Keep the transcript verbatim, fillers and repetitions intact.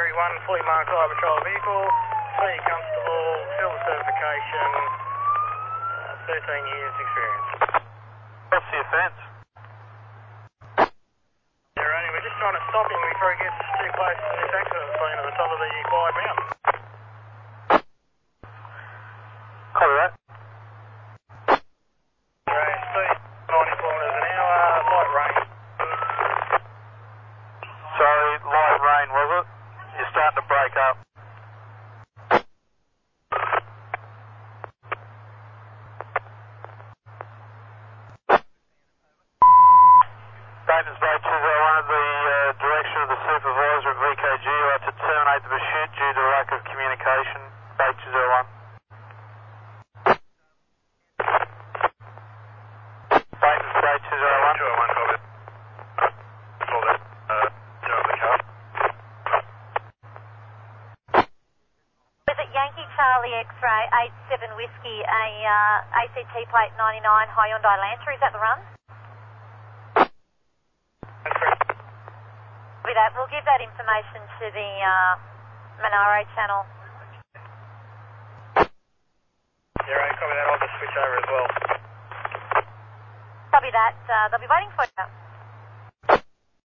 Victory one, fully marked highway patrol vehicle, C Constable, field certification, uh, thirteen years experience. What's the offence? Yeah, Ronnie, we're just trying to stop him before he gets too close to this accident scene at the top of the Clyde Mountain. Copy that. Right, speed ninety kilometres an hour, light rain. Sorry, light rain, was it? You're starting to break up. Batemans Bay two oh one at the uh, direction of the supervisor at V K G. I'd like to terminate the pursuit due to lack of communication. Bay two oh one. Batemans Bay two oh one. two oh one, copy. Call that, uh, drive the car. Was it Yankee Charlie X-ray eight seven Whiskey, a uh, A C T plate ninety-nine Hyundai Lancer? Is that the run? That's correct. With that, we'll give that information to the uh, Monaro channel. Yeah, right, copy that. I'll just switch over as well. Copy that. Uh, they'll be waiting for you.